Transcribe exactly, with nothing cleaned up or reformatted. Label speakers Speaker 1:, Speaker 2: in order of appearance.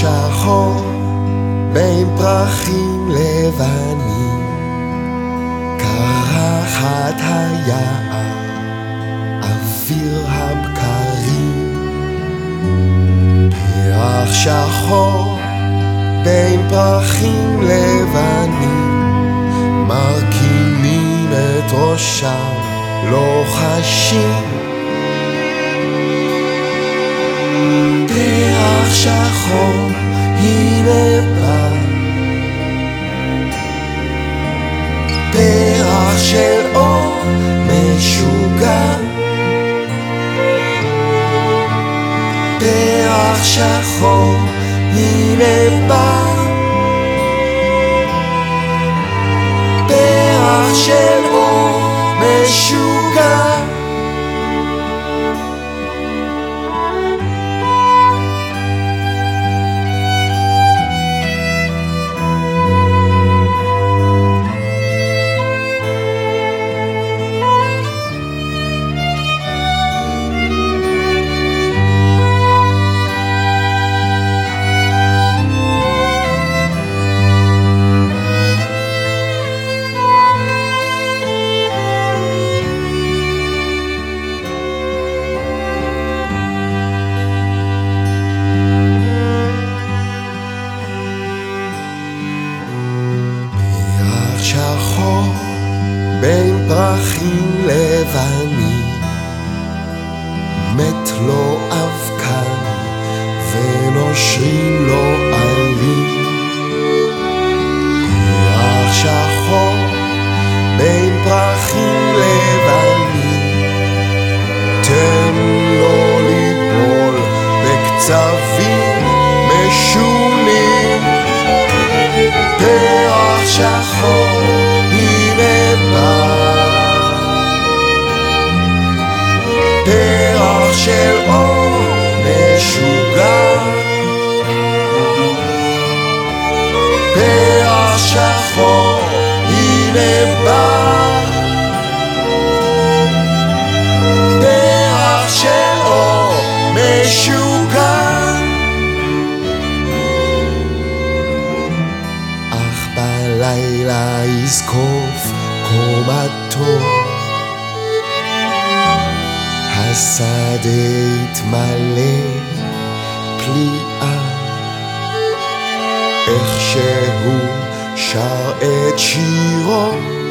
Speaker 1: שחור בין פרחים לבנים, קרחת היער, אוויר הבקרים. פרח שחור בין פרחים לבנים, מרכינים את ראשם, לא חשים. פרח שחור, הנה בא, פרח של אור משוגע. פרח שחור, הנה בא, פרח של אור משוגע. שחור בין פרחים לבנים, מת לו אבקן ונושרים לו עלים. פרח שחור בין פרחים לבנים, תן לו ליפול בקצבים משונים. פרח שחור, הנה בא, פרח של אור משוגע. פרח שחור, הנה בא, פרח של אור משוגע. בלילה יזקוף קומתו, השדה יתמלא פליאה, איך שהוא שר את שירו